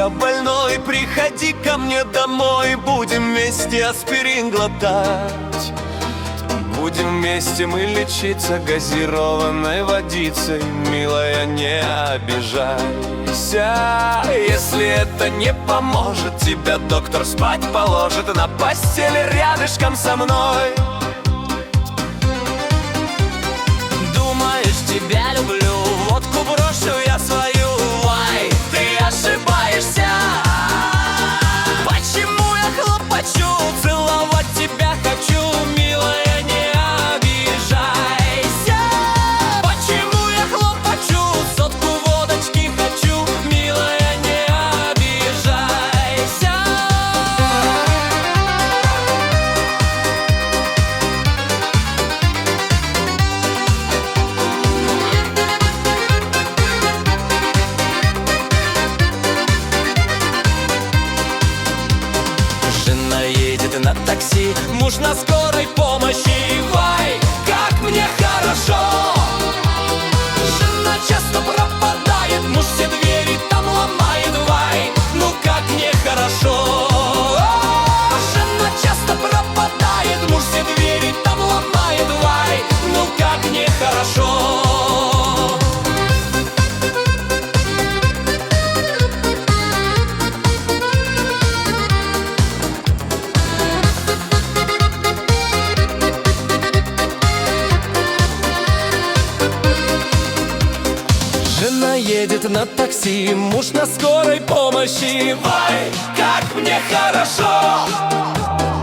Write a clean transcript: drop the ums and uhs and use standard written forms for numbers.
я больной, приходи ко мне домой. Будем вместе аспирин глотать, будем вместе мы лечиться газированной водицей. Милая, не обижайся, если это не поможет, тебя доктор спать положит на постели рядышком со мной. Думаешь, тебя люблю, водку брошу я свою. Ай, ты ошибаешься. Почему я хлопочу, целовать тебя хочу, милая, не обижайся. Почему я хлопочу, сотку водочки хочу, милая, не обижайся. Жена едет на такси, муж на скорой помощи. Вай, как мне хорошо. Жена часто пропадает, муж все двери там ломает. Вай, ну как мне хорошо. Жена часто пропадает, муж все двери там ломает. Вай, ну как мне хорошо. Жена едет на такси, муж на скорой помощи. Вай, как мне хорошо.